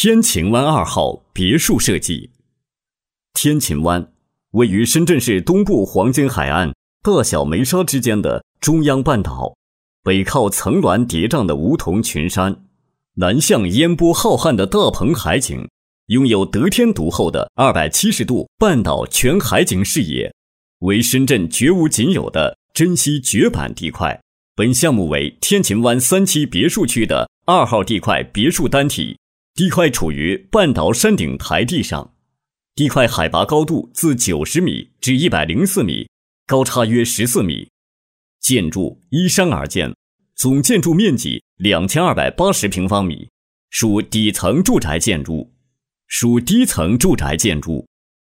天琴湾2号别墅设计。天琴湾位于深圳市东部黄金海岸大小梅沙之间的中央半岛，北靠层峦叠嶂的梧桐群山，南向烟波浩瀚的大鹏海景，拥有得天独厚的270度半岛全海景视野，为深圳绝无仅有的珍稀绝版地块。本项目为天琴湾3期别墅区的2号地块别墅单体，地块处于半岛山顶台地上，地块海拔高度自90米至104米，高差约14米。建筑依山而建，总建筑面积2280平方米，属底层住宅建筑。属低层住宅建筑。